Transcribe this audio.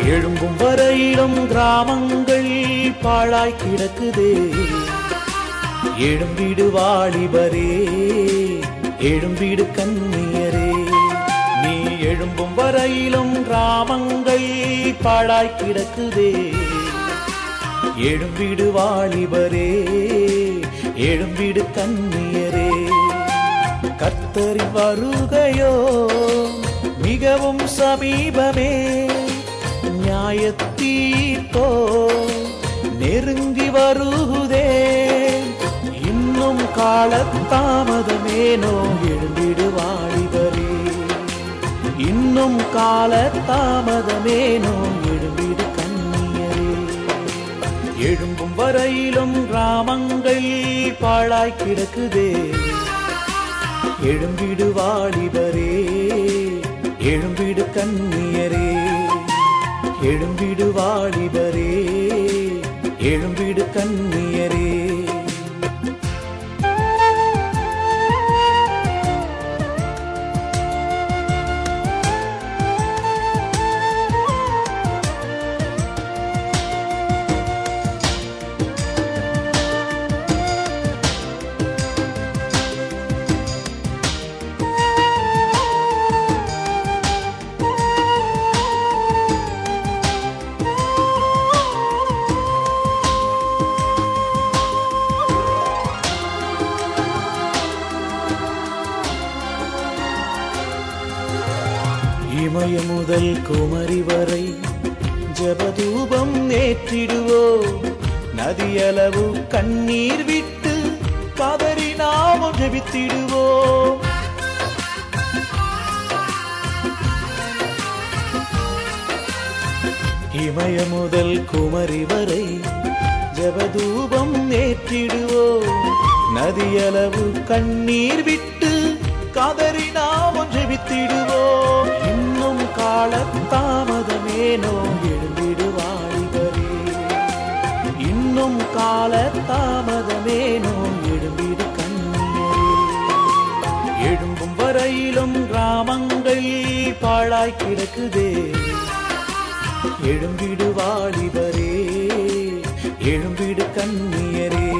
எழும்பும் வரையிலும் கிராமங்கள் பாழாய் கிடக்குதே. எழும்பிடு வாலிபரே, எழும்பிடு கன்னியரே. நீ எழும்பும் வரையிலும் கிராமங்கள் பாழாய் கிடக்குதே. எழும்பிடு வாலிபரே, எழும்பிடு கன்னியரே. கர்த்தரின் வருகையோ மிகவும் சமீபமே. நியாயத்தீர்ப்போ நெருங்கி வருகுதே. இன்னும் காலத்தாமதமேனோ, எழும்பிடு வாலிபரே. இன்னும் காலத்தாமதமேனோ, எழும்பிடு கன்னியரே. எழும்பும் வரையிலும் கிராமங்கள் பாழாய் கிடக்குதே. எழும்பிடு வாலிபரே, எழும்பிடு கன்னியரே. எழும்பிடு வாலிபரே, எழும்பிடு கன்னியரே. இமய முதல் குமரி வரை ஜபதூபம் ஏற்றிடுவோ. நதியளவு கண்ணீர் விட்டு கதறி நாமும் ஜெபித்திடுவோ. இமய முதல் குமரி வரை ஜபதூபம் ஏற்றிடுவோ. நதியளவு கண்ணீர் விட்டு கதறி நாமும் ஜெபித்திடுவோ. இன்னும் காலத்தாமதமேனோ, எழும்பிடு வாலிபரே. இன்னும் காலத்தாமதமேனோ, எழும்பிடு கன்னியரே. எழும்பும் வரையிலும் கிராமங்கள் பாழாய் கிடக்குதே. எழும்பிடு வாலிபரே, எழும்பிடு கன்னியரே.